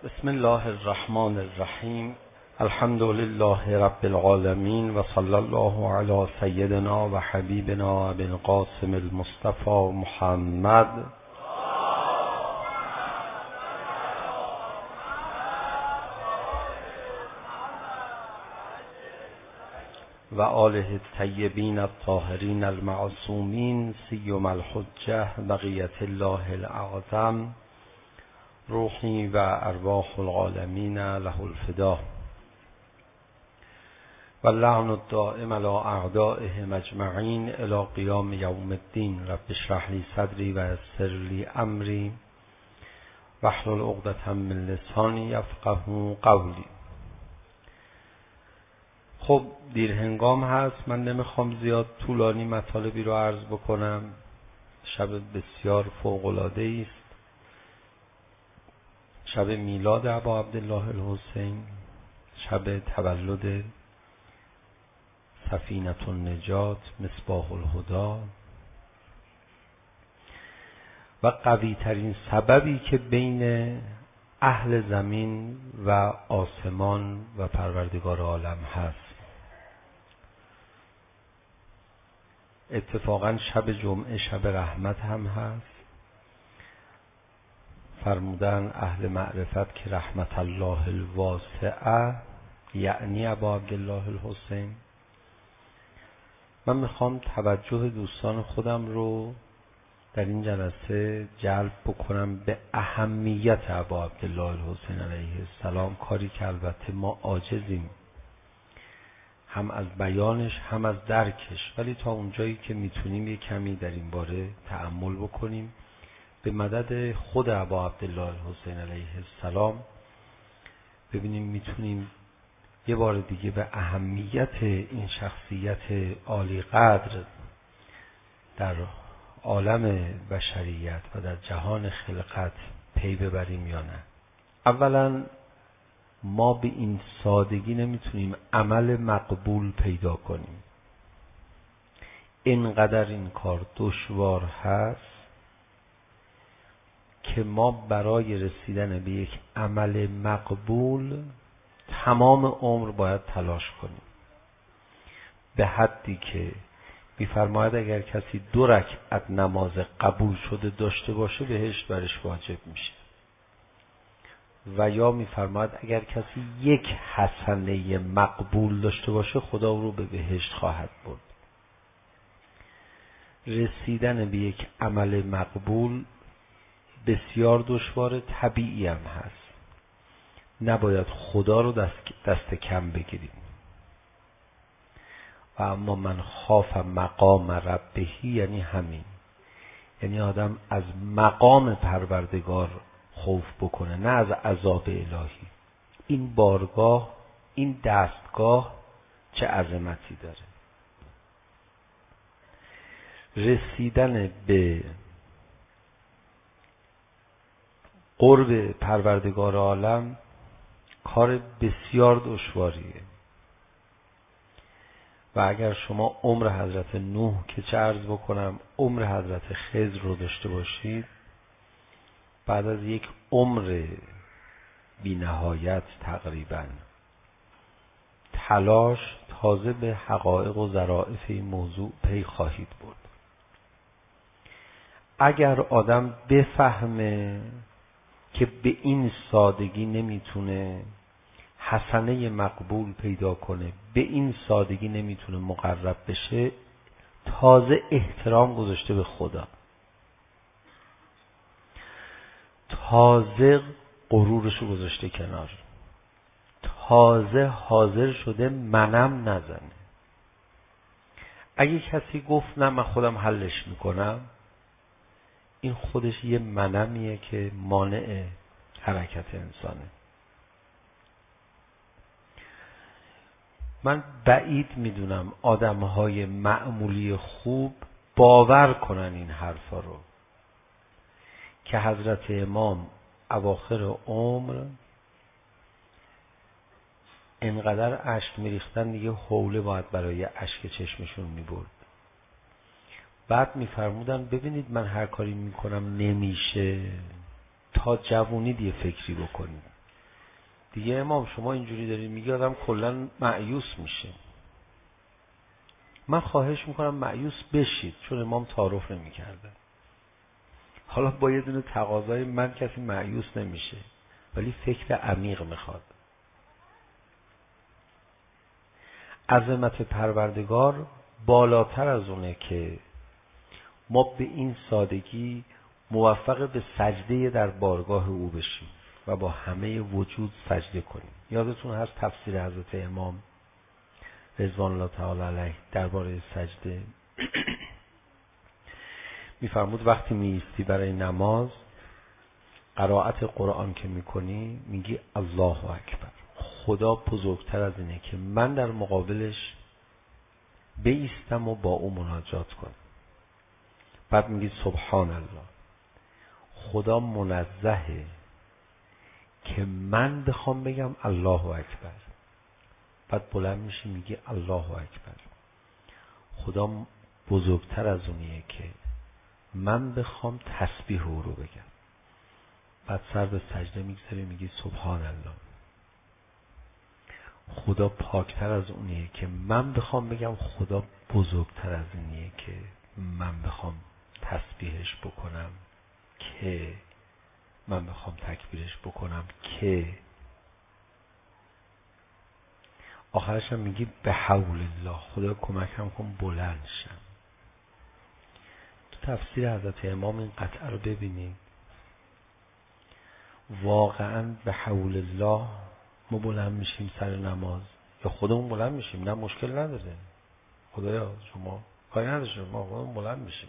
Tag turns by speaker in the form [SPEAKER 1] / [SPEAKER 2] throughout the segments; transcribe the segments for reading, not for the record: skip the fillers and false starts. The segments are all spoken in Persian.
[SPEAKER 1] بسم الله الرحمن الرحیم. الحمد لله رب العالمین و صلی الله علی سیدنا و حبیبنا ابی القاسم المصطفى محمد و آله الطیبین الطاهرین المعصومین سیما الحجة بقیة الله الاعظم روحی و ارواح العالمین له الفدا و اللعن الدائم علی اعدائهم اجمعین الی قیام یوم الدین. رب اشرح لی صدری و یسر لی امری واحلل عقدة من لسانی یفقهوا قولی. خب دیر هنگام هست، من نمیخوام زیاد طولانی مطالبی رو عرض بکنم. شب بسیار فوق‌العاده است، شب میلاد ابا عبدالله الحسین، شب تولد سفینة النجات مصباح الهدی و قوی ترین سببی که بین اهل زمین و آسمان و پروردگار عالم هست. اتفاقا شب جمعه شب رحمت هم هست. فرمودن اهل معرفت که رحمت الله الواسعه یعنی ابا عبدالله الحسین. من میخوام توجه دوستان خودم رو در این جلسه جلب بکنم به اهمیت ابا عبدالله الحسین علیه السلام، کاری که البته ما عاجزیم هم از بیانش هم از درکش، ولی تا اونجایی که میتونیم یک کمی در این باره تأمل بکنیم به مدد خود ابا عبدالله الحسین علیه السلام، ببینیم میتونیم یه بار دیگه به اهمیت این شخصیت عالی قدر در عالم بشریت و در جهان خلقت پی ببریم یا نه. اولا ما به این سادگی نمیتونیم عمل مقبول پیدا کنیم. اینقدر این کار دشوار هست که ما برای رسیدن به یک عمل مقبول تمام عمر باید تلاش کنیم، به حدی که می‌فرماید اگر کسی 2 رکعت نماز قبول شده داشته باشه بهشت برش واجب میشه، و یا می‌فرماید اگر کسی 1 حسنه مقبول داشته باشه خدا او رو به بهشت خواهد برد. رسیدن به یک عمل مقبول بسیار دشوار، طبیعی هم هست. نباید خدا رو دست کم بگیریم. و اما من خاف مقام ربهی یعنی همین، یعنی آدم از مقام پروردگار خوف بکنه، نه از عذاب الهی. این بارگاه، این دستگاه چه عظمتی داره. رسیدن به قرب پروردگار عالم کار بسیار دشواریه. و اگر شما عمر حضرت نوح که چه عرض بکنم عمر حضرت خضر رو داشته باشید، بعد از یک عمر بی نهایت تقریبا تلاش، تازه به حقایق و ظرافت این موضوع پی خواهید برد. اگر آدم بفهمه که به این سادگی نمیتونه حسنه مقبول پیدا کنه، به این سادگی نمیتونه مقرب بشه، تازه احترام گذاشته به خدا، تازه غرورشو گذاشته کنار، تازه حاضر شده منم نزنه. اگه کسی گفت نه من خودم حلش میکنم، این خودش یه منمیه که مانع حرکت انسانه. من بعید میدونم آدمهای معمولی خوب باور کنن این حرفا رو که حضرت امام اواخر عمر انقدر اشک میریختن دیگه حوله باید برای اشک چشمشون میبرد. بعد میفرمودن ببینید من هر کاری میکنم نمیشه، تا جوونی دیگه فکری بکنید. دیگه امام شما اینجوری دارید میگی آدم کلا مایوس میشه. من خواهش میکنم مایوس بشید، چون امام تعارف نمیکرده. حالا با یه دونه تقاضای من کسی مایوس نمیشه، ولی فکر عمیق میخواد. عظمت پروردگار بالاتر از اونه که ما به این سادگی موفق به سجده در بارگاه او بشیم و با همه وجود سجده کنیم. یادتون هست تفسیر حضرت امام رضوان الله تعالی علیه درباره سجده میفرمود وقتی میایستی برای نماز قرائت قرآن که میکنی میگی الله اکبر، خدا بزرگتر از اینه که من در مقابلش بایستم و با او مناجات کنم. بعد میگی سبحان الله، خدا منزهه که من بخوام بگم الله اکبر. بعد بلند میشی میگی الله اکبر، خدا بزرگتر از اونیه که من بخوام تسبیح او رو بگم. بعد سر به سجده میگذاری میگی سبحان الله، خدا پاکتر از اونیه که من بخوام بگم خدا بزرگتر از اینیه که من بخوام تسبیحش بکنم، که من بخوام تکبیرش بکنم، که آخرش هم میگی به حول الله، خدا کمکم کن بلند شم. تو تفسیر حضرت امام این قطعه رو ببینید، واقعا به حول الله ما بلند میشیم سر نماز یا خودمون بلند میشیم، نه مشکل نداره، خدایا شما کاری نداره، ما خودمون بلند میشیم.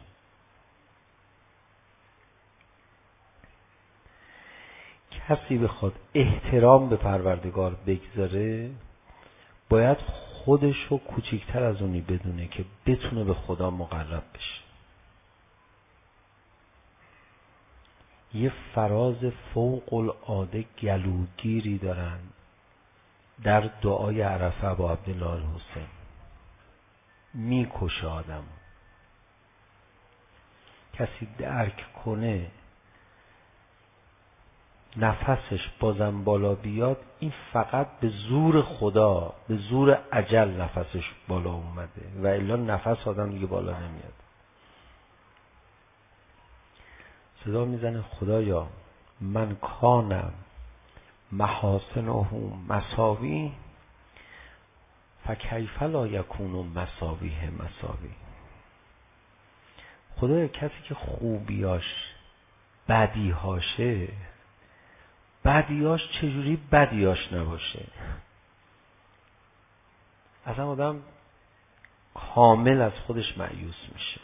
[SPEAKER 1] کسی بخواد احترام به پروردگار بگذاره باید خودشو کوچیکتر از اونی بدونه که بتونه به خدا مقرب بشه. یه فراز فوق العاده گلوگیری دارن در دعای عرفه با عبدالله الحسین، میکشه آدم. کسی درک کنه نفسش بازم بالا بیاد، این فقط به زور خدا، به زور اجل نفسش بالا اومده، و الا نفس آدم دیگه بالا نمیاد. صدا میزنه خدایا من کانم محاسنه مساوی فکیف لا یکون مساویه مساوی. خدایا کسی که خوبیاش بدیهاشه، بدیاش چجوری بدیاش نباشه؟ اصلا آدم کامل از خودش مایوس میشه.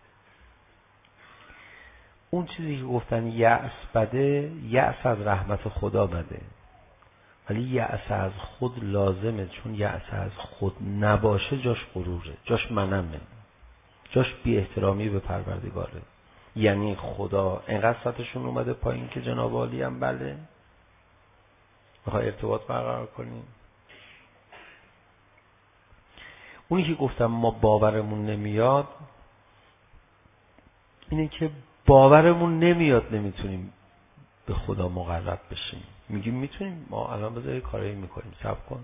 [SPEAKER 1] اون چیزی که گفتن یأس بده، یأس از رحمت خدا بده، ولی یأس از خود لازمه، چون یأس از خود نباشه جاش غروره، جاش منمه، جاش بی احترامی به پروردگاره. یعنی خدا اینقدر سطحشون اومده پایین که جناب عالی هم بله میخوای ارتباط برقرار کنیم. اونی که گفتم ما باورمون نمیاد اینه که باورمون نمیاد نمیتونیم به خدا مقرب بشیم. میگیم میتونیم، ما الان بذاری کارایی میکنیم، صبر کن.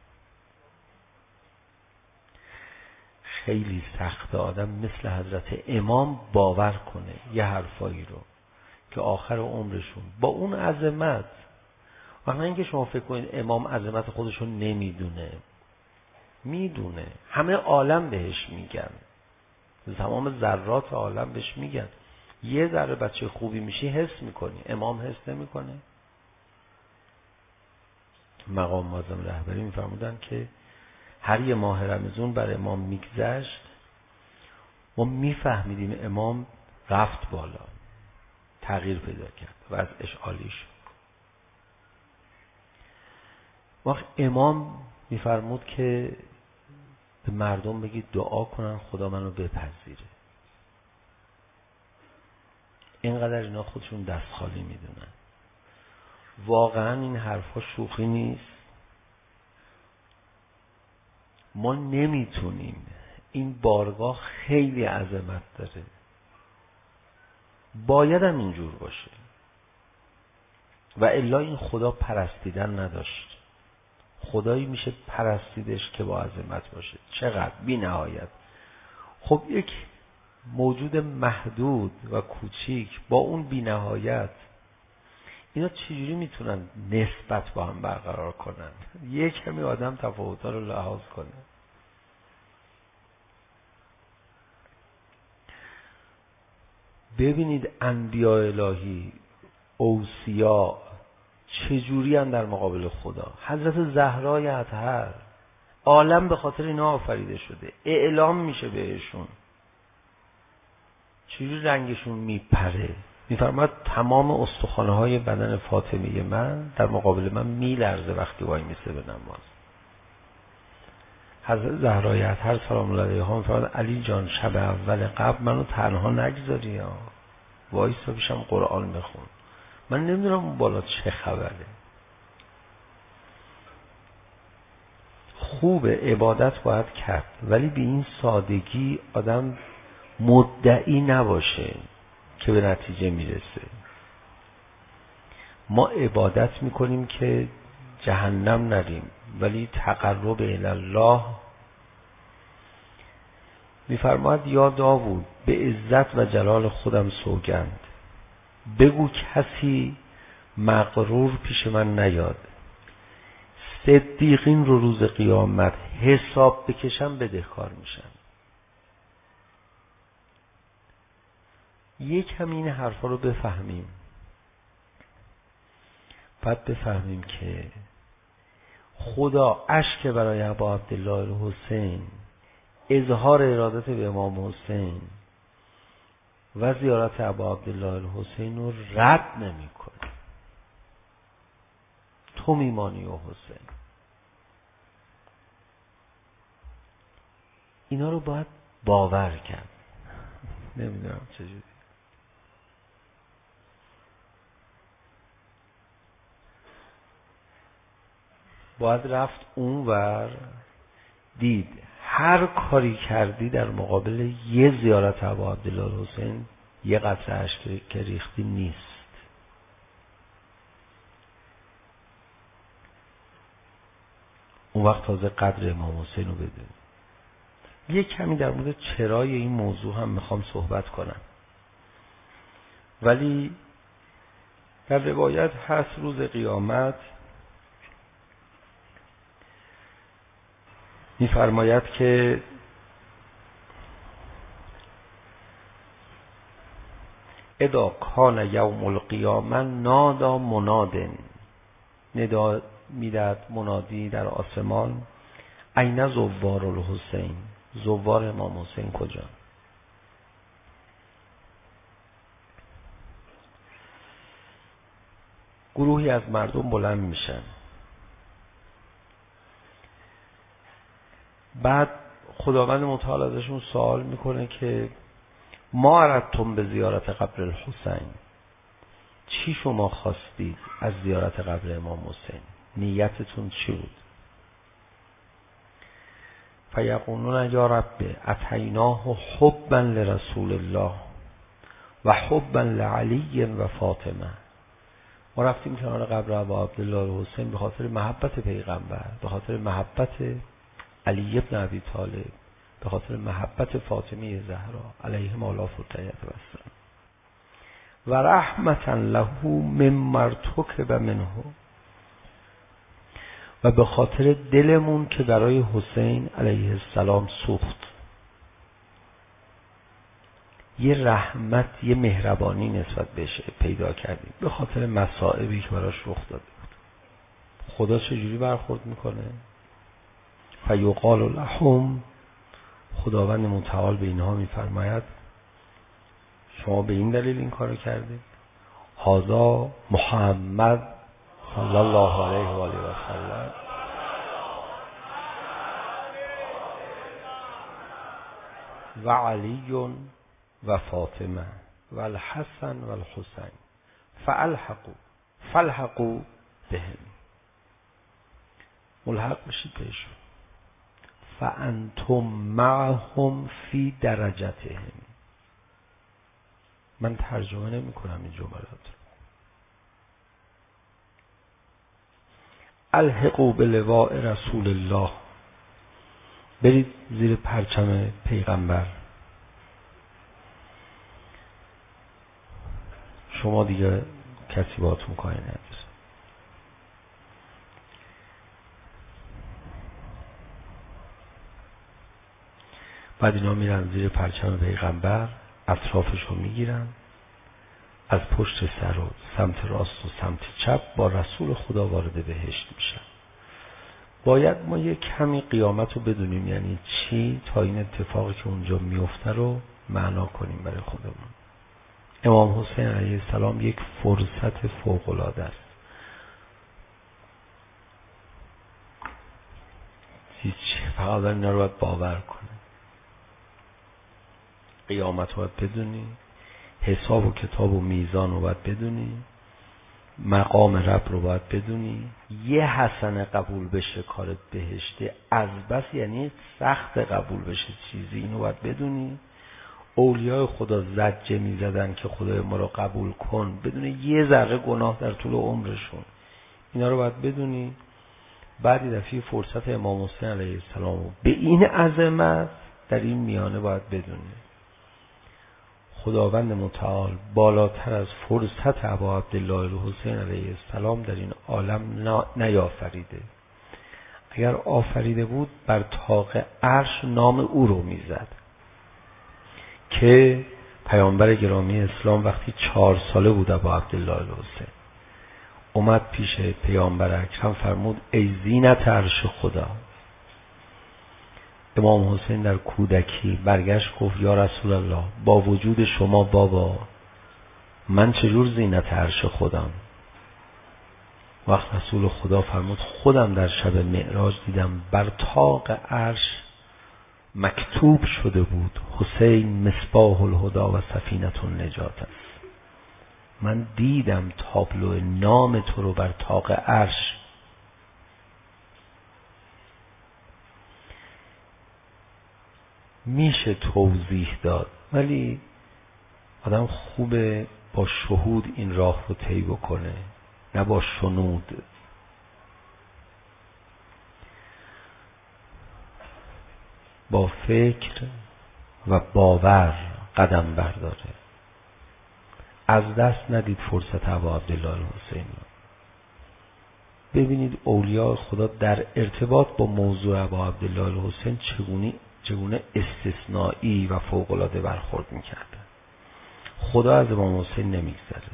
[SPEAKER 1] خیلی سخته آدم مثل حضرت امام باور کنه یه حرفایی رو که آخر عمرشون با اون عظمت، وقتی اینکه شما فکر کنید امام عظمت خودشو نمیدونه، میدونه، همه عالم بهش میگن، تمام ذرات عالم بهش میگن. یه ذره بچه خوبی میشی حس میکنی، امام حس نمیکنه. مقام معظم رهبری میفرمودن که هر یه ماه رمضان بر امام میگذشت ما میفهمیدیم امام رفت بالا، تغییر پیدا کرد و از اشعالی شد. وقت امام میفرمود که به مردم بگید دعا کنن خدا منو بپذیره. اینقدر اینا خودشون دست خالی میدونن. واقعا این حرفا شوخی نیست. ما نمیتونیم، این بارگاه خیلی عظمت داره، باید هم اینجور باشه. و الا این خدا پرستیدن نداشت. خدایی میشه پرستیدش که با عظمت باشه. چقدر بی نهایت. خب یک موجود محدود و کوچیک با اون بی نهایت، اینا چجوری میتونن نسبت با هم برقرار کنن؟ یک کمی آدم تفاوت‌ها رو لحاظ کنه. ببینید انبیاء الهی، اوصیا چجوری هم در مقابل خدا. حضرت زهرای اطهر، عالم به خاطر اینا آفریده شده، اعلام میشه بهشون، چجوری رنگشون میپره. میفرماد تمام استخوان‌های بدن فاطمه من در مقابل من میلرزه وقتی وای میسه به نماز. حضرت زهرای اطهر سلام الله علیها میفرماد علی جان شب اول قبل منو تنها نگذاری ها، وایسا پیشم قرآن بخون، من نمیدونم اون بالا چه خبره. خوب عبادت باید کرد، ولی به این سادگی آدم مدعی نباشه که به نتیجه میرسه. ما عبادت میکنیم که جهنم نریم، ولی تقرب الی الله. میفرماد یا داوود به عزت و جلال خودم سوگند، بگو کسی مغرور پیش من نیاد، صدیقین رو روز قیامت حساب بکشم بدهکار میشن. یک هم این حرفا رو بفهمیم، بعد بفهمیم که خدا اشک برای ابا عبدالله الحسین، اظهار ارادت به امام حسین و زیارت ابا عبدالله الحسین رو رد نمی کنه. تو میمانی و حسین. اینا رو باید باور کرد. نمیدونم چجوری. باید رفت اونور دید هر کاری کردی در مقابل یه زیارت ابا عبدالله الحسین یه قطره اشک که ریختی نیست. اون وقت تازه قدر امام حسین رو بدون. یه کمی در مورد چرای این موضوع هم میخوام صحبت کنم، ولی در روایت هست روز قیامت می‌فرماید که اذا کان یوم القیامه نادا منادن، ندا میداد منادی در آسمان، این زوار الحسین، زوار امام حسین کجا؟ گروهی از مردم بلند میشن، بعد خداوند متعال ازشون سوال میکنه که ما اردتم به زیارت قبر الحسین، چی شما خواستید از زیارت قبر امام حسین؟ نیتتون چی بود؟ فیقولون یا رب اتیناه حبا لرسول الله و حبا لعلی و فاطمه. ما رفتیم کنار قبر ابا عبدالله الحسین به خاطر محبت پیغمبر، به خاطر محبت علی ابن ابی طالب، به خاطر محبت فاطمه زهرا علیهم آلاف التحیات و السلام، و رحمتا له مما ارتکب منه، و به خاطر دلمون که برای حسین علیه السلام سوخت. یه رحمت، یه مهربانی نسبت بهش پیدا کردیم به خاطر مصائبی که براش رخ داده بود. خدا چجوری برخورد میکنه؟ فیقال لهم، خداوند متعال به اینها میفرماید شما به این دلیل این کارو کردید، هذا محمد صلی الله علیه و آله و سلم و علی و فاطمه و الحسن و الحسین فالحقوا بهم، ملحق بشید بهشون. فانتم معهم فی درجتهم. من ترجمه نمی کنم این جملات. الحقوا بلواء رسول الله، برید زیر پرچم پیغمبر. شما دیگه کسی باهاتون کاری نداره. بعد اینا میرن زیر پرچم پیغمبر، اطرافشو میگیرن، از پشت سر و سمت راست و سمت چپ با رسول خدا وارد بهشت میشن. باید ما یه کمی قیامت رو بدونیم یعنی چی تا این اتفاقی که اونجا میفته رو معنا کنیم برای خودمون. امام حسین علیه السلام یک فرصت فوق‌العاده است. فقط اینا رو باید باور کنه. قیامت رو باید بدونی، حساب و کتاب و میزان رو باید بدونی، مقام رب رو باید بدونی. یه حسنه قبول بشه کارت بهشته، از بس یعنی سخت قبول بشه چیزی، اینو باید بدونی. اولیای خدا زجه میزدن که خدای ما رو قبول کن بدون یه ذره گناه در طول عمرشون، اینا رو باید بدونی. بعد یه دفعه فرصت امام حسین علیه السلام به این عظمت در این میانه باید بدونی. خداوند متعال بالاتر از فرصت ابا عبدالله الحسین علیه السلام در این عالم نیافریده. اگر آفریده بود بر طاق عرش نام او رو میزد که پیامبر گرامی اسلام وقتی 4 ساله بود ابا عبدالله الحسین اومد پیش پیامبر اکرم فرمود ای زینت عرش خدا. امام حسین در کودکی برگشت گفت یا رسول الله با وجود شما بابا من چجور زینت عرش خودم؟ وقت رسول خدا فرمود خودم در شب معراج دیدم بر طاق عرش مکتوب شده بود حسین مصباح الهدی و سفینة النجات است. من دیدم تابلو نام تو رو بر طاق عرش. میشه توضیح داد ولی آدم خوبه با شهود این راه رو طی بکنه نه با شنود. با فکر و باور قدم برداره. از دست ندید فرصت ابا عبدالله الحسین رو. ببینید اولیاء خدا در ارتباط با موضوع ابا عبدالله الحسین چگونه استثنایی و فوق‌العاده برخورد میکرده. خدا از امام حسین نمیگذره.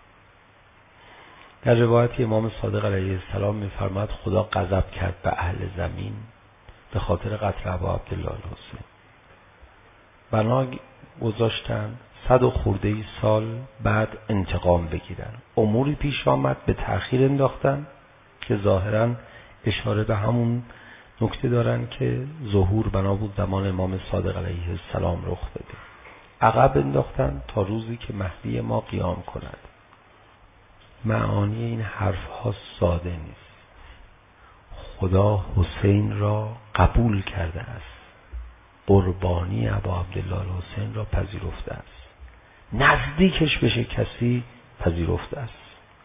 [SPEAKER 1] در روایت امام صادق علیه السلام میفرماد خدا غضب کرد به اهل زمین به خاطر قتل ابا عبدالله الحسین. بنا گذاشتن 100 و خورده سال بعد انتقام بگیرن. اموری پیش آمد به تأخیر انداختن که ظاهرا اشاره به همون نکته دارن که ظهور بنا بود زمان امام صادق علیه السلام رخ بده. عقب انداختن تا روزی که مهدی ما قیام کند. معانی این حرف ها ساده نیست. خدا حسین را قبول کرده است. قربانی ابا عبدالله الحسین را پذیرفته است. نزدیکش بشه کسی پذیرفته است.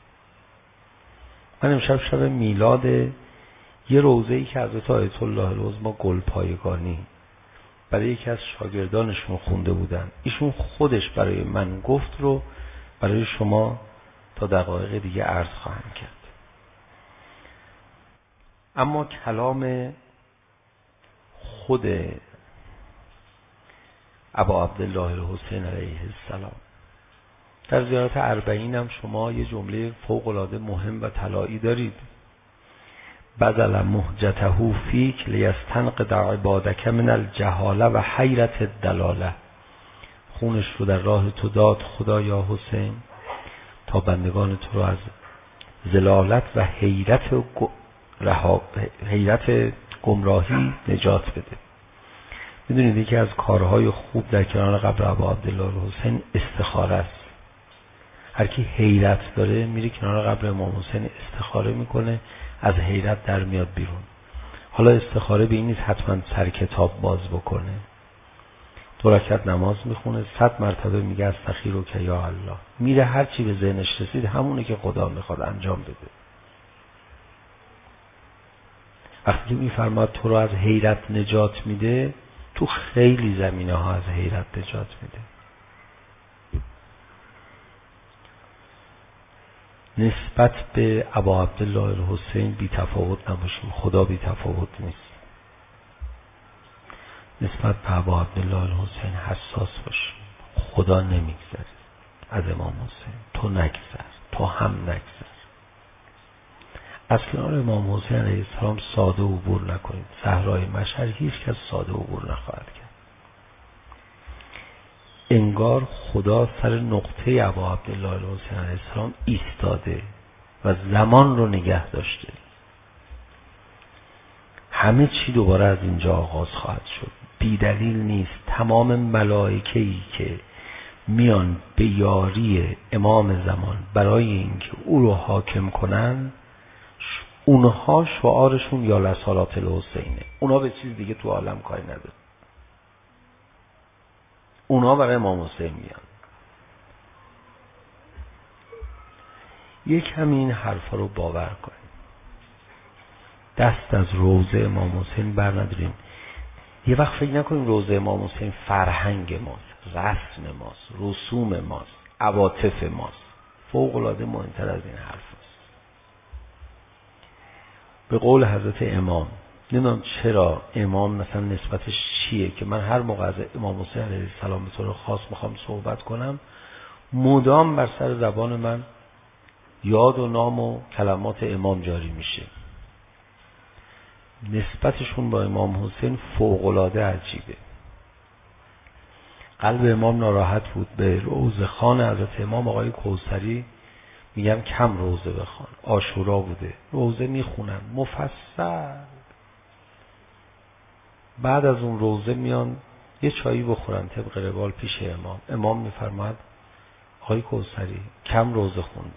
[SPEAKER 1] من امشب شب میلاد یه روضه‌ای که حضرت آیت الله العظمی گلپایگانی برای یکی از شاگردانشون خونده بودن، ایشون خودش برای من گفت رو برای شما تا دقایق دیگه عرض خواهم کرد. اما کلام خود ابا عبدالله الحسین علیه السلام در زیارت 40 هم شما یه جمله فوق‌العاده مهم و طلایی دارید. بذل مهجته فیک لیستنقض عبادک من الجهاله و حیرت الدلاله. خونش رو در راه تو داد خدایا حسین تا بندگان تو رو از ضلالت و حیرت گمراهی نجات بده. میدونید یکی از کارهای خوب در کنار قبر ابا عبدالله الحسین استخاره است. هر کی حیرت داره میره کنار قبر امام حسین استخاره میکنه، از حیرت در میاد بیرون. حالا استخاره به این نیست حتما سر کتاب باز بکنه. 2 رکعت نماز میخونه، 100 مرتبه میگه استغفرک یا الله. میره هر چی به ذهنش رسید همونه که خدا میخواد انجام بده. وقتی که میفرماد تو رو از حیرت نجات میده، تو خیلی زمینه ها از حیرت نجات میده. نسبت به ابا عبدالله الحسین بی تفاوت نباشیم، خدا بی تفاوت نیست. نسبت به ابا عبدالله الحسین حساس باشیم، خدا نمیگذره از امام حسین. تو نگذر، تو هم نگذر. از کنار امام حسین علیه السلام ساده عبور نکنید. صحرای مشهد هیچ کس ساده عبور نخواهد کرد. انگار خدا سر نقطه ابا عبدالله الحسین علیه السلام ایستاده و زمان رو نگه داشته. همه چی دوباره از اینجا آغاز خواهد شد. بی دلیل نیست تمام ملائکه‌ای که میان به یاری امام زمان برای اینکه او رو حاکم کنن، اونها شعارشون یا لصالات الحسینه. اونها به چیز دیگه تو عالم کاری نداره. اونها برای امام حسین میان. یک همین این حرفا رو باور کنیم. دست از روضه امام حسین بر نداریم. یه وقت فکر نکنیم روضه امام حسین فرهنگ ماست، رسم ماست، رسوم ماست، عواطف ماست. فوق العاده مهمتر از این حرف است. به قول حضرت امام، نمیدونم چرا امام مثلا نسبتش چیه که من هر موقع از امام حسین علیه السلام به طور خاص میخوام صحبت کنم، مدام بر سر زبان من یاد و نام و کلمات امام جاری میشه. نسبتشون با امام حسین فوق‌العاده عجیبه. قلب امام ناراحت بود. به روزه خوان حضرت امام آقای کوثری میگم کم روزه بخوان. عاشورا بوده، روزه میخونن مفصل. بعد از اون روزه میان یه چایی بخورن طبق روال پیش امام. امام میفرماد آقای کوثری کم روزه خوندی.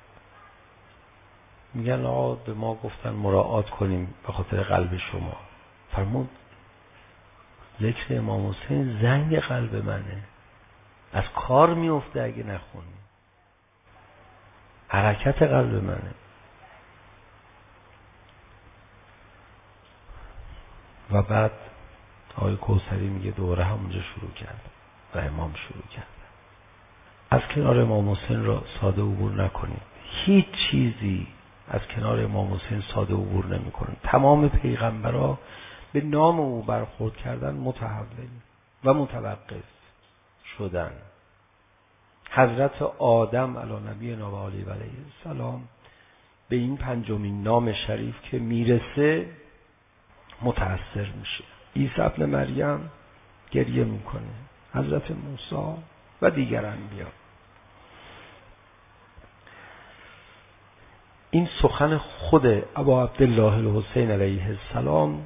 [SPEAKER 1] میگن آقا به ما گفتن مراعات کنیم به خاطر قلب شما. فرمود ذکر امام حسین زنگ قلب منه، از کار میفته اگه نخونی، حرکت قلب منه. و بعد آقای کوثری میگه دوره همونجا شروع کرد و امام شروع کرد. از کنار امام حسین را ساده عبور نکنید. هیچ چیزی از کنار امام حسین ساده عبور نمی کنید. تمام پیغمبرها به نام او برخورد کردن متحول و متوقف شدن. حضرت آدم علی نبینا و علیه السلام به این پنجمین نام شریف که میرسه متأثر میشه. عیسی ابن مریم گریه میکنه، حضرت موسی و دیگر انبیا. این سخن خود ابا عبدالله الحسین علیه السلام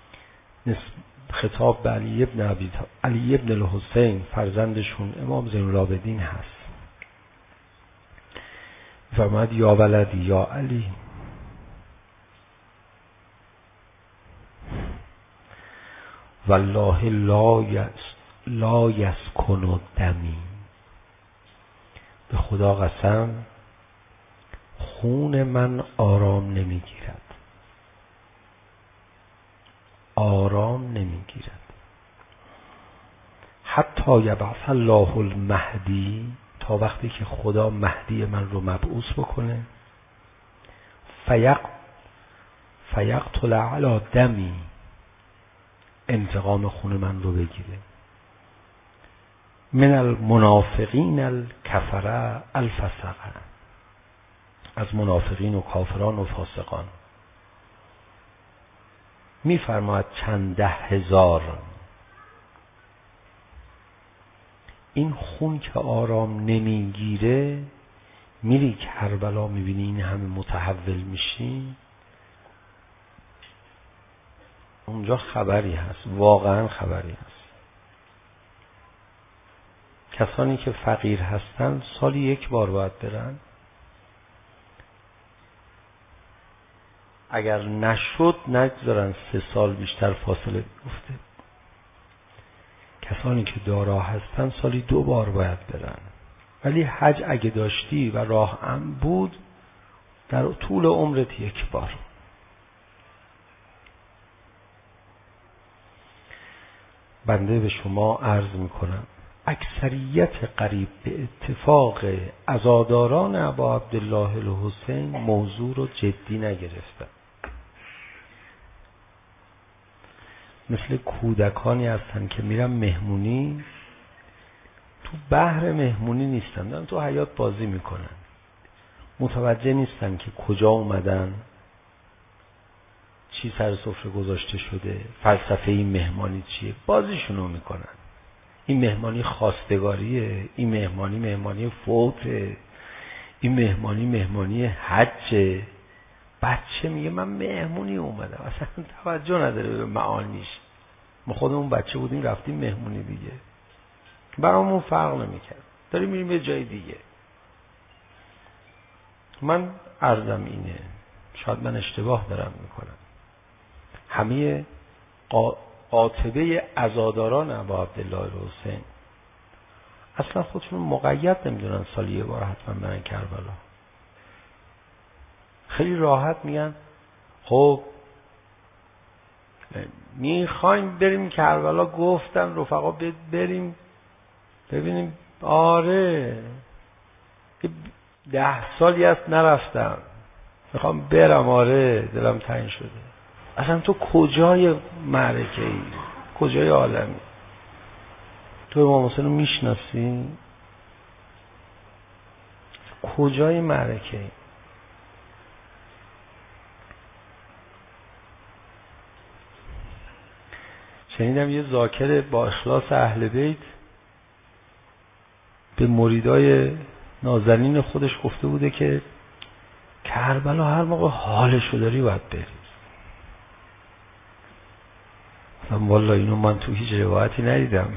[SPEAKER 1] خطاب به علی ابن الحسین فرزندشون امام زین العابدین هست. فرمود یا ولدی یا علی، والله لا یسکن دمی، به خدا قسم خون من آرام نمیگیرد، آرام نمیگیرد حتی یبعث الله المهدی، تا وقتی که خدا مهدی من رو مبعوث بکنه، فیقتل علی دمی، انتقام خون من رو بگیره، من المنافقین الکفره الفسقه، از منافقین و کافران و فاسقان. میفرماید چند 10,000 این خون که آرام نمیگیره، میری کربلا میبینی این همه متحول میشی، اونجا خبری هست، واقعا خبری هست. کسانی که فقیر هستن سالی 1 بار باید برن، اگر نشد نگذارن 3 سال بیشتر فاصله بیفته. کسانی که دارا هستن سالی 2 بار باید برن. ولی حج اگه داشتی و راه امن بود، در طول عمرت 1 بار. بنده به شما عرض میکنم اکثریت قریب به اتفاق عزاداران ابا عبدالله الحسین موضوع رو جدی نگرفتن. مثل کودکانی هستن که میرن مهمونی، تو بحر مهمونی نیستن، دارن تو حیات بازی میکنن، متوجه نیستن که کجا اومدن، چی سر سفره گذاشته شده، فلسفه این مهمانی چیه، بازیشونو میکنن. این مهمانی خواستگاریه، این مهمانی فوته، این مهمانی حجه. بچه میگه من مهمونی اومدم، اصلا توجه نداره به معانیش. ما خودمون بچه بودیم رفتیم مهمونی دیگه، برامون فرق نمیکرد، داریم میریم یه جای دیگه. من عرضم اینه، شاید من اشتباه دارم میکنم، همه قاطبه عزاداران ابا عبدالله الحسین اصلا خودشون مقید نمیدونن سالی یه بار حتما برن کربلا. خیلی راحت میگن خب میخوایم بریم کربلا، گفتن رفقا بریم ببینیم. آره 10 سالی هست نرفتم، میخوام برم، آره دلم تنگ شده. اصلا تو کجای معرکه ای؟ کجای عالمی؟ تو امام حسین رو میشناسی؟ کجای معرکه ای؟ شنیدم یه ذاکر با اخلاص اهل بیت به مریدای نازنین خودش گفته بوده که کربلا هر موقع حالشو داری باید بری. والله اینو من تو هیچ روایتی ندیدم.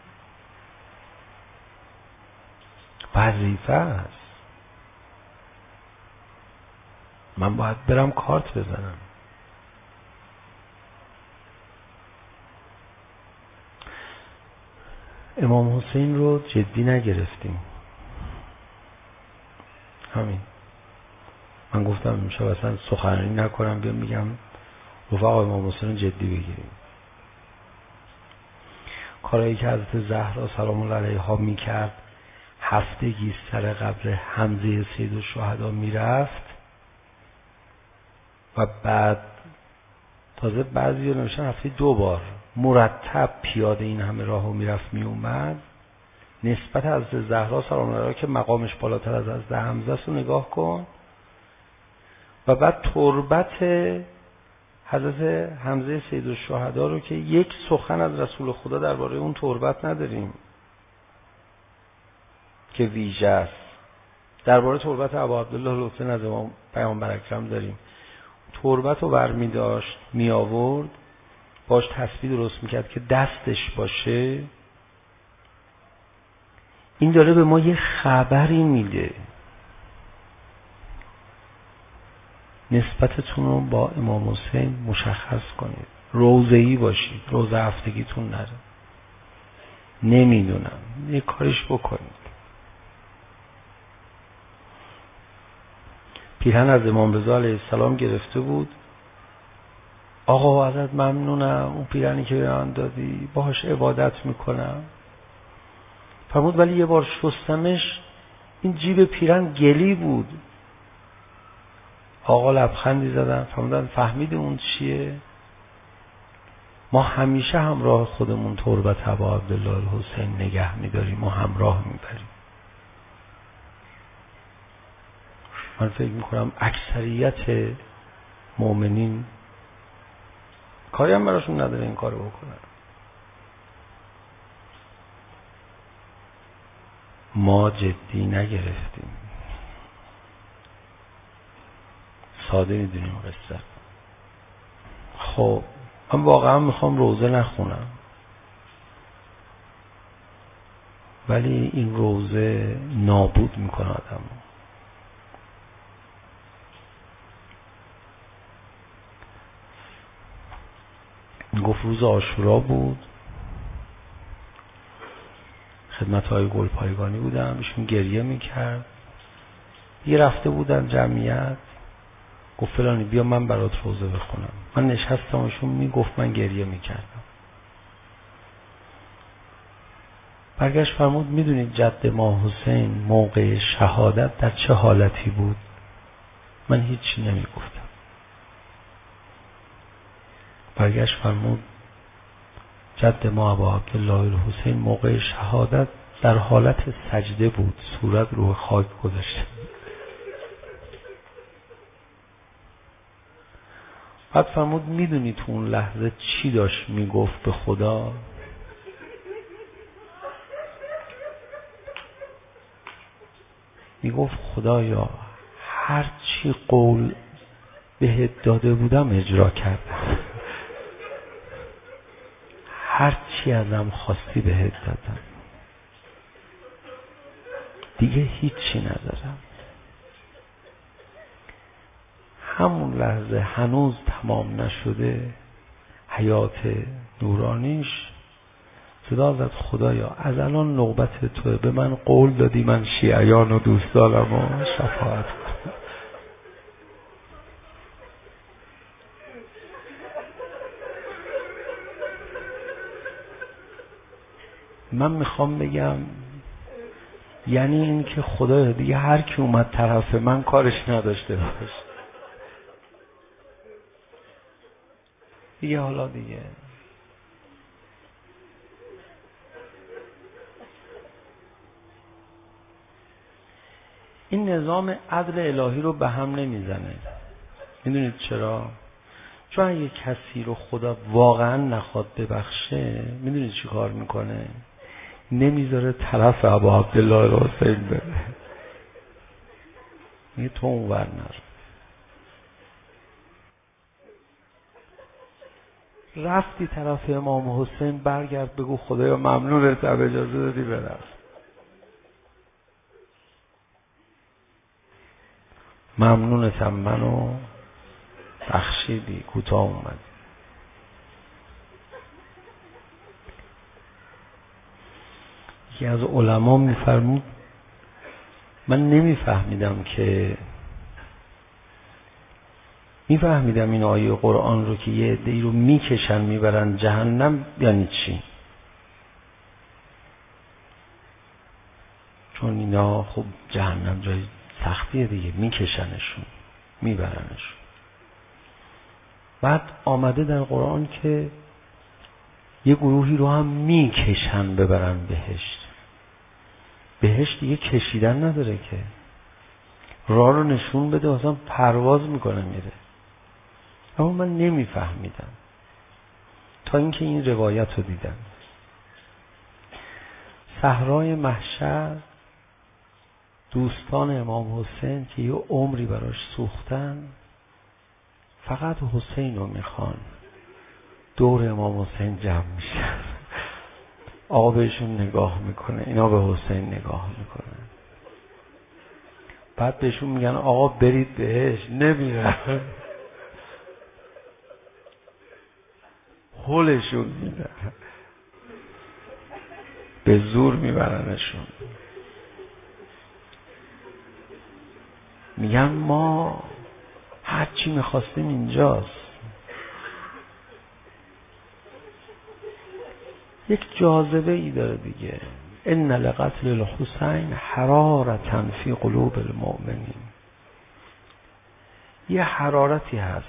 [SPEAKER 1] وظیفه است، من باید برم کارت بزنم. امام حسین رو جدی نگرفتیم، همین. من گفتم امشب اصلا سخنرانی نکنم، بیام میگم رفقا امام حسین رو جدی بگیریم. کارهایی که حضرت زهرا سلام الله علیها میکرد، هفتگی سر قبر حمزه سید الشهدا میرفت و بعد تازه بعضی ها نوشتن هفته 2 بار مرتب پیاده این همه راهو میرفت میومد. نسبت حضرت زهرا سلام الله علیها که مقامش بالاتر از حضرت حمزه است رو نگاه کن، و بعد تربت حضرت حمزه سید الشهدا رو که یک سخن از رسول خدا درباره اون تربت نداریم که ویژه است. درباره تربت ابا عبدالله الحسین از امام پیامبر اکرم داریم. تربت رو برمی داشت می آورد، باش تسبیح درست میکرد که دستش باشه. این داره به ما یه خبری میده، نسبتتون رو با امام حسین مشخص کنید، روضه‌ای باشید، روضه هفتگیتون نره، نمیدونم یه کارش بکنید. پیرهن از امام رضا علیه السلام گرفته بود. آقا ازت ممنونم، اون پیرهنی که به من دادی باهاش عبادت میکنم. فرمود ولی یه بار شستمش این جیب پیرهن گلی بود. آقا لبخندی زدن، فرمودن فهمیدی اون چیه؟ ما همیشه همراه خودمون تربت ابا عبدالله الحسین نگه میداریم و همراه میبریم. من فکر میکنم اکثریت مؤمنین کاری هم براشون نداره این کارو بکنن. ما جدی نگرفتیم، ساده میدونیم قصه. خب من واقعا میخوام روزه نخونم، ولی این روزه نابود میکنه آدمو. گفت روز عاشورا بود، خدمت‌های گلپایگانی بودم، ایشون گریه میکرد. یه رفته بودن جمعیت، گفت فلانی بیا من برات روزه بخونم. من نشستم، ایشون میگفت من گریه میکردم. برگشت فرمود میدونید جد ما حسین موقع شهادت در چه حالتی بود؟ من هیچی نمیگفتم. برگشت فرمود جد ما ابا عبدالله الحسین موقع شهادت در حالت سجده بود، صورت روی خاک گذاشته. بعد فرمود میدونی تو اون لحظه چی داشت میگفت به خدا؟ میگفت خدایا هر چی قول بهت داده بودم اجرا کردم، هر چی ازم خواستی بهت دادم، دیگه هیچی ندارم. همون لحظه هنوز تمام نشده حیات نورانیش صدا زد خدایا از الان نوبت توه، به من قول دادی من شیعیان و دوست دارم و شفاعت کنم. من میخوام بگم یعنی این که خدایا دیگه هر کی اومد طرف من کارش نداشته باش دیگه، حالا دیگه این نظام عدل الهی رو به هم نمیزنه. میدونید چرا؟ چون اگه کسی رو خدا واقعا نخواد ببخشه میدونید چی کار میکنه؟ نمیذاره طرف ابا عبدالله الحسین بره، میگه تو اونور نرو. رفتی طرف امام حسین برگرد بگو خدایا ممنونتم اجازه دادی برم، ممنونتم منو بخشیدی، کوتاه اومدی. یکی از علما میفرمود من نمیفهمیدم که میفهمیدم این آیه قرآن رو که یه عده‌ای رو میکشن میبرن جهنم یعنی چی، چون اینا خب جهنم جای سختیه دیگه، میکشنشون میبرنشون. بعد آمده در قرآن که یه گروهی رو هم میکشن ببرن بهشت. بهشت دیگه کشیدن نداره که، راه رو نشون بده اصلا پرواز میکنه میره. اما من نمیفهمیدم تا اینکه این روایت رو دیدم. صحرای محشر دوستان امام حسین که یه عمری براش سوختن فقط حسین رو میخوان، دور امام حسین جمع میشن، آقا بهشون نگاه میکنه، اینا به حسین نگاه میکنه، بعد بهشون میگن آقا برید بهش، نمیرن، هولشون میدن، به زور میبرنشون، میگن ما هرچی میخواستیم اینجاست. یک جاذبه ای داره دیگه. ان لقتل الحسین حرارة فی قلوب المؤمنین، یه حرارتی هست.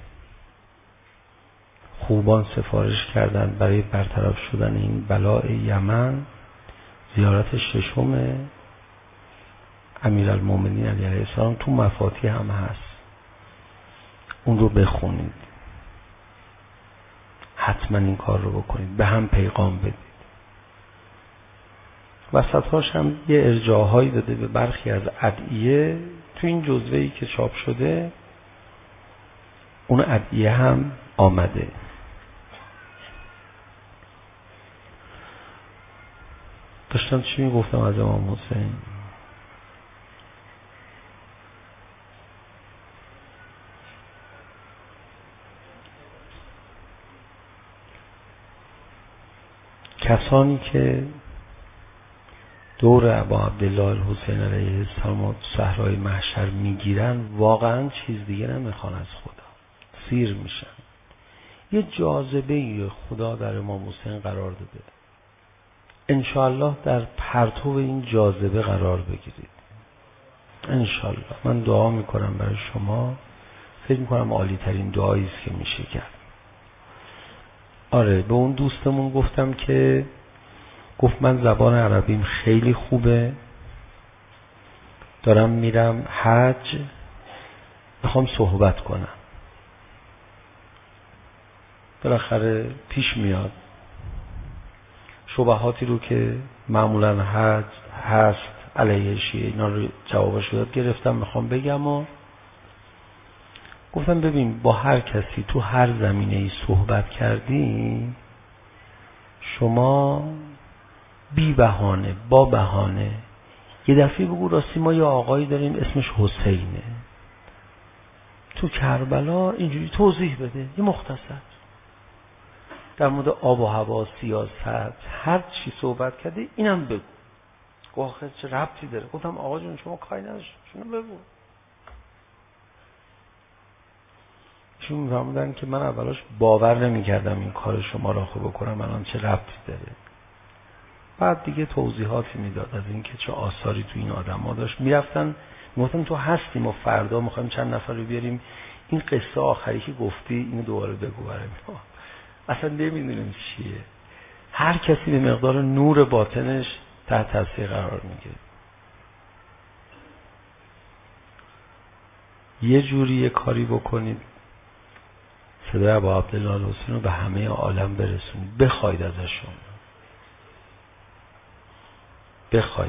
[SPEAKER 1] خوبان سفارش کردن برای برطرف شدن این بلاء یمن زیارت ششم امیرالمومنین علیه السلام، تو مفاتیح هم هست، اون رو بخونید، حتما این کار رو بکنید، به هم پیغام بدید. وسطهاش هم یه ارجاعهایی داده به برخی از ادعیه، تو این جزوه‌ای که چاپ شده اون ادعیه هم آمده. داشتم چی میگفتم از امام حسین؟ کسانی که دور ابا عبدالله الحسین علیه السلام صحرای محشر میگیرن واقعا چیز دیگه نمیخوان از خدا، سیر میشن. یه جاذبه خدا در امام حسین قرار داده. انشاءالله در پرتو این جاذبه قرار بگیرید. انشاءالله من دعا میکنم برای شما. فکر میکنم عالی ترین دعایی است که میشه کرد. آره، به اون دوستمون گفتم که گفت من زبان عربیم خیلی خوبه، دارم میرم حج، میخوام صحبت کنم. بالاخره پیش میاد شبهاتی رو که معمولا حج هست علیه شیعه، اینا رو جوابش رو گرفتم میخوام بگم و گفتم ببین با هر کسی تو هر زمینه‌ای صحبت کردی، شما بی بهانه با بهانه یه دفعه بگو راستی ما یه آقایی داریم اسمش حسینه تو کربلا، اینجوری توضیح بده یه مختصر در مورد آب و هوا، سیاست، هر چی صحبت کردی اینم بگو. آخه چه ربطی داره؟ گفتم آقا جون شما کاری نداشت، شنو بگو. ایشون می‌فرمودن که من اولاش باور نمی‌کردم این کار شما را خوب بکنم، الان چه ربطی داره. بعد دیگه توضیحاتی میداد از این که چه آثاری تو این آدم‌ها داشت. میرفتن میگفتن تو هستیم و فردا می‌خوایم چند نفر رو بیاریم این قصه آخری که گفتی اینو دوباره بگو برای ما. اصلا نمیدونیم چیه. هر کسی به مقدار نور باطنش تحت تاثیر قرار میگیره. یه جوری یه کاری بکنید صدای ابا عبدالله الحسین رو به همه عالم برسونید. بخواید ازشون، بخواید.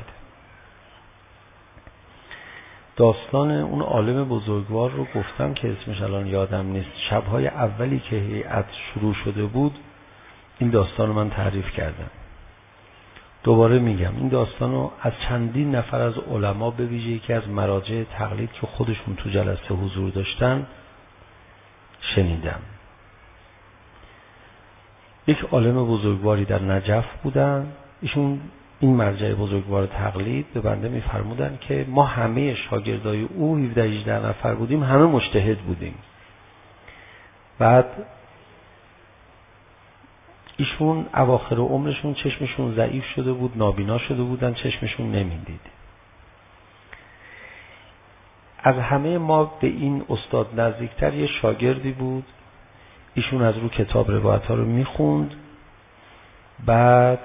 [SPEAKER 1] داستان اون عالم بزرگوار رو گفتم که اسمش الان یادم نیست. شب‌های اولی که هیئت شروع شده بود این داستان رو من تعریف کردم. دوباره میگم این داستان رو از چندین نفر از علما، به ویژه یکی از مراجع تقلید که خودشون تو جلسه حضور داشتن شنیدم. یک عالم بزرگواری در نجف بودن. ایشون این مرجع بزرگوار تقلید به بنده میفرمودن که ما همه شاگردای او 17-18 نفر بودیم، همه مجتهد بودیم. بعد ایشون اواخر عمرشون چشمشون ضعیف شده بود، نابینا شده بودن، چشمشون نمیدید. از همه ما به این استاد نزدیکتر یه شاگردی بود. ایشون از رو کتاب روایت ها رو میخوند، بعد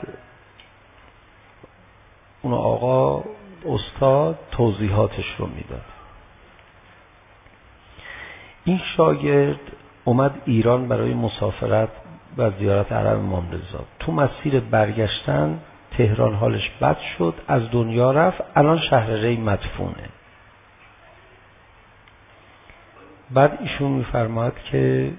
[SPEAKER 1] اون آقا استاد توضیحاتش رو میداد. این شاگرد اومد ایران برای مسافرت و زیارت حرم امام رضا. تو مسیر برگشتن تهران حالش بد شد، از دنیا رفت، الان شهر ری مدفونه. بعد ایشون میفرماد که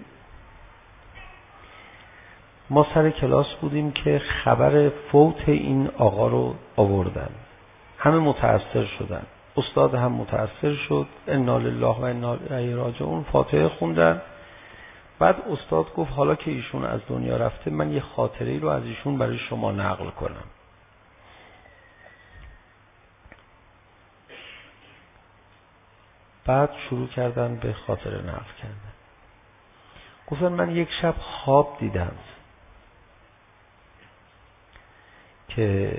[SPEAKER 1] ما سر کلاس بودیم که خبر فوت این آقا رو آوردن، همه متأثر شدن، استاد هم متأثر شد، انا لله و انا الیه راجعون، فاتحه خوندن. بعد استاد گفت حالا که ایشون از دنیا رفته من یه خاطره رو از ایشون برای شما نقل کنم. بعد شروع کردن به خاطره نقل کردن. گفتن من یک شب خواب دیدم که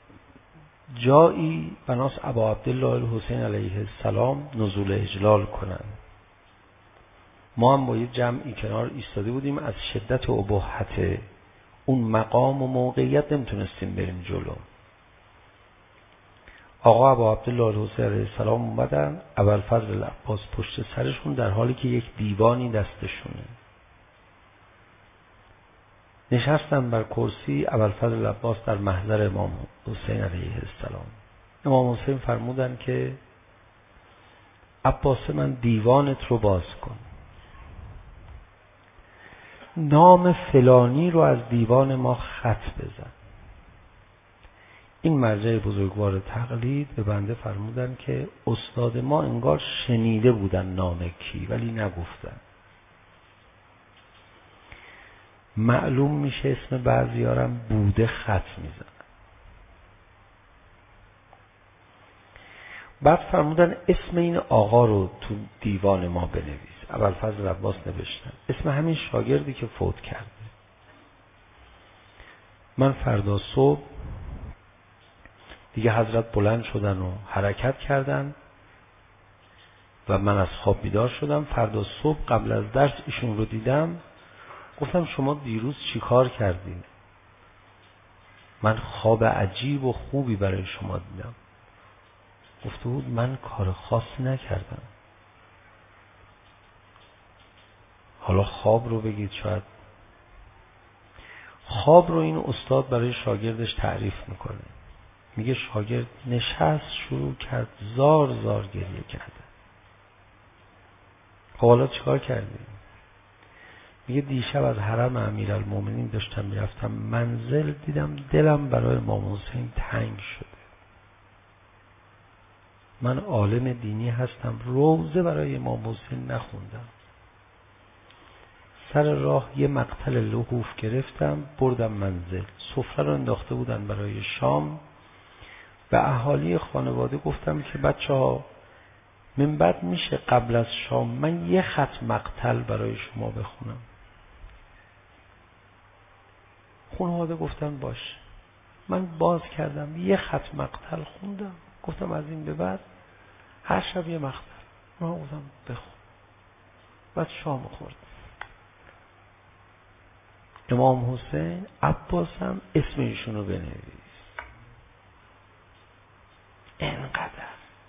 [SPEAKER 1] جایی بناس ابا عبدالله الحسین علیه السلام نزول اجلال کنن. ما هم با یه جمعی کنار ایستاده بودیم، از شدت اباحت اون مقام و موقعیت نمیتونستیم بریم جلو. آقا ابا عبدالله الحسین علیه السلام اومدن، ابوالفضل العباس پشت سرشون در حالی که یک دیوانی دستشونه. نشستن بر کرسی، ابوالفضل العباس در محضر امام حسین علیه السلام. امام حسین فرمودن که عباس من دیوانت رو باز کن، نام فلانی رو از دیوان ما خط بزن. این مرجع بزرگوار تقلید به بنده فرمودن که استاد ما انگار شنیده بودن نام کی ولی نگفتن. معلوم میشه اسم بعضیارم بوده خط میزن. بعد فرمودن اسم این آقا رو تو دیوان ما بنویس. ابوالفضل عباس نوشتن اسم همین شاگردی که فوت کرده. من فردا صبح دیگه حضرت بلند شدن و حرکت کردن و من از خواب بیدار شدم. فردا صبح قبل از درس ایشون رو دیدم، گفتم شما دیروز چی کار کردین؟ من خواب عجیب و خوبی برای شما دیدم. گفته بود من کار خاصی نکردم. حالا خواب رو بگید. شاید خواب رو این استاد برای شاگردش تعریف میکنه. میگه شاگرد نشست شروع کرد زار زار گریه کرده. خب حالا چیکار کردی؟ میگه دیشب از حرم امیرالمومنین داشتم میرفتم منزل، دیدم دلم برای امام حسین تنگ شده. من عالم دینی هستم، روزه برای امام حسین نخوندم. سر راه یه مقتل لحوف گرفتم بردم منزل. سفره رو انداخته بودن برای شام. به اهالی خانواده گفتم که بچه‌ها من بعد میشه قبل از شام من یه خط مقتل برای شما بخونم؟ خانواده گفتن باش. من باز کردم یه خط مقتل خوندم. گفتم از این به بعد هر شب یه مقتل. من گفتم بخون. بعد شام خورد. امام حسین عباس هم اسم ایشونو بنویس. اینقدر.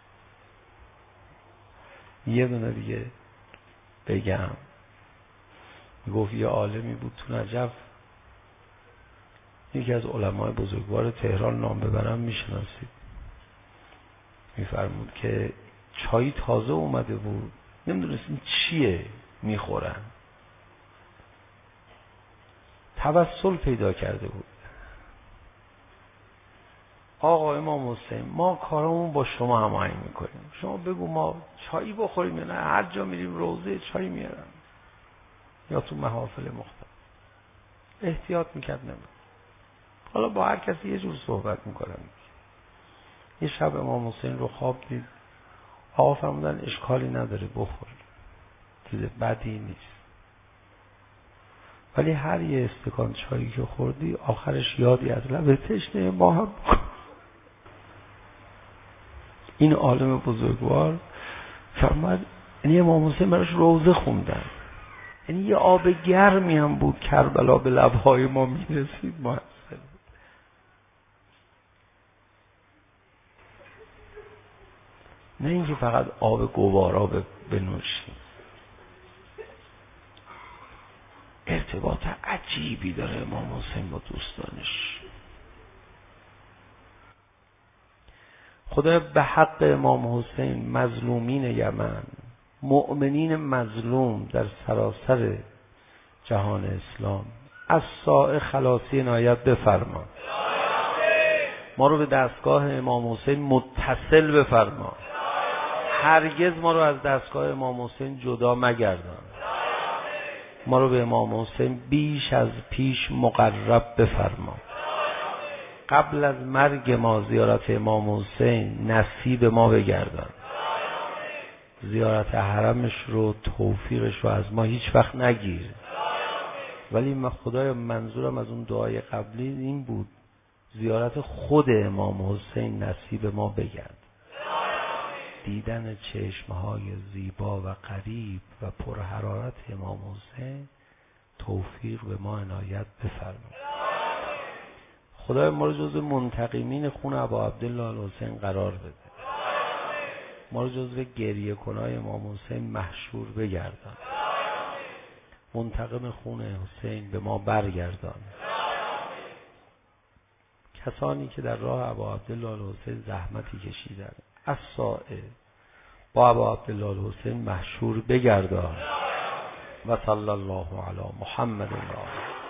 [SPEAKER 1] یه دونه دیگه بگم. گفت یه عالمی بود تو نجف، یکی از علمای بزرگوار تهران، نام ببرم میشناسید، میفرمود که چای تازه اومده بود، نمیدونستیم چیه میخورن، توسل پیدا کرده بود. آقا امام حسین ما کارمون با شما هماهنگ میکنیم، شما بگو ما چایی بخوریم یا نه، هر جا میریم روزه چای میارن یا تو محافل مختلف. احتیاط میکرد نمید. حالا با هر کسی یه جور صحبت میکنن. یه شب امام حسین رو خواب دید. آقا فرمودن اشکالی نداره بخور، چیز بدی نیست، ولی هر یه استکان چایی که خوردی آخرش یادی از لب تشنه ما هم بکن. این عالم بزرگوار فرمود یعنی امام حسین براش روزه خوندن، یعنی یه آب گرمی هم بود کربلا به لبهای ما میرسید. ما نه اینکه فقط آب گوارا بنوشیم. ارتباط عجیبی داره امام حسین با دوستانش. خدا به حق امام حسین مظلومین یمن، مؤمنین مظلوم در سراسر جهان اسلام، از ساعه خلاصی عنایت بفرما. ما رو به دستگاه امام حسین متصل بفرما. هرگز ما رو از دستگاه امام حسین جدا مگردان. ما رو به امام حسین بیش از پیش مقرب بفرما. قبل از مرگ ما زیارت امام حسین نصیب ما بگردان. زیارت حرمش رو، توفیقش رو از ما هیچ وقت نگیر. ولی من خدایا منظورم از اون دعای قبلی این بود، زیارت خود امام حسین نصیب ما بگرد. دیدن چشمهای زیبا و قریب و پرحرارت امام حسین توفیق به ما عنایت بفرما. خدای ما رو جزو منتقمین خون ابا عبدالله الحسین قرار بده. ما رو جزو گریه کنای امام حسین محشور بگردان. منتقم خون حسین به ما برگردان. کسانی که در راه ابا عبدالله الحسین زحمتی کشیدن از ساعه با ابا عبدالله الحسین محشور بگردان. و صلی الله علی محمد.